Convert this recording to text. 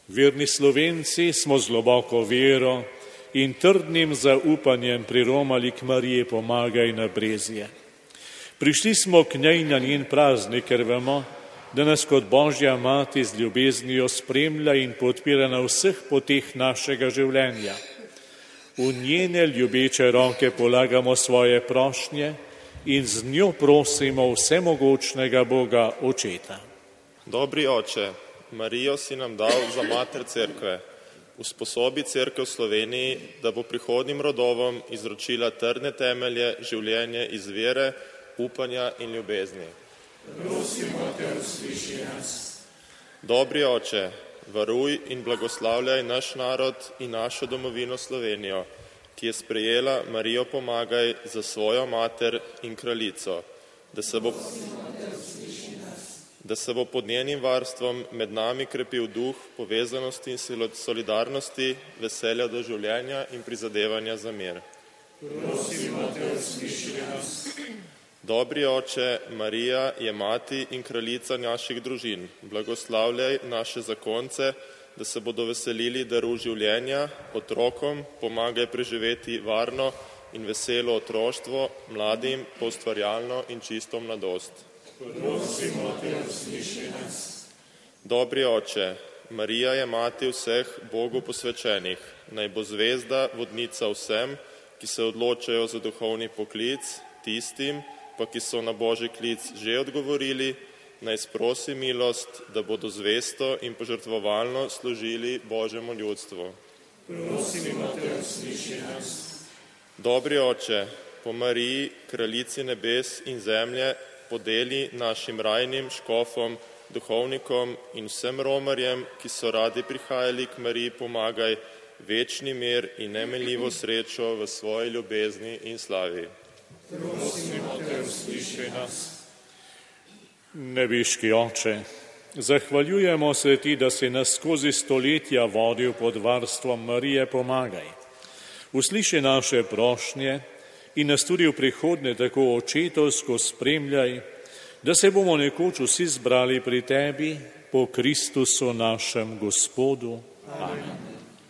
Verni Slovenci smo z globoko vero in trdnim zaupanjem priromali k Mariji Pomagaj na Brezje. Prišli smo k njej na njen praznik, ker vemo, da nas kot Božja mati z ljubeznijo spremlja in podpira na vseh poteh našega življenja. V njene ljubeče roke polagamo svoje prošnje in z njo prosimo vsemogočnega Boga Očeta. Dobri Oče, Marijo si nam dal za mater cerkve. Usposobi cerkev v Sloveniji, da bo prihodnim rodovom izročila trdne temelje življenje iz vere, upanja in ljubezni. Prosimo te, usliši nas. Dobri Oče, varuj in blagoslavljaj naš narod in našo domovino Slovenijo, ki je sprejela Marijo Pomagaj za svojo mater in kraljico, da se bo pod njenim varstvom med nami krepil duh povezanosti in solidarnosti, veselja do življenja in prizadevanja za mir. Prosimo te, usliši nas. Dobri Oče, Marija je mati in kraljica naših družin. Blagoslavljaj naše zakonce, da se bodo veselili daru življenja, otrokom pomagaj preživeti varno in veselo otroštvo, mladim pa ustvarjalno in čisto mladost. Prosimo te, usliši nas. Dobri Oče, Marija je mati vseh Bogu posvečenih. Naj bo zvezda vodnica vsem, ki se odločajo za duhovni poklic, tistim, pa ki so na Božji klic že odgovorili, naj sprosi milost, da bodo zvesto in požrtvovalno služili Božjemu ljudstvu. Prosimo te, usliši nas. Dobri Oče, po Mariji, kraljici nebes in zemlje, podeli našim rajnim škofom, duhovnikom in vsem romarjem, ki so radi prihajali k Mariji Pomagaj, večni mir in nemenljivo srečo v svoji ljubezni in slavi. Prosimo te, usliši nas. Nebeški Oče, zahvaljujemo se Ti, da si nas skozi stoletja vodil pod varstvom Marije Pomagaj. Usliši naše prošnje in nas tudi v prihodnje tako očetovsko spremljaj, da se bomo nekoč vsi zbrali pri Tebi po Kristusu našem Gospodu. Amen.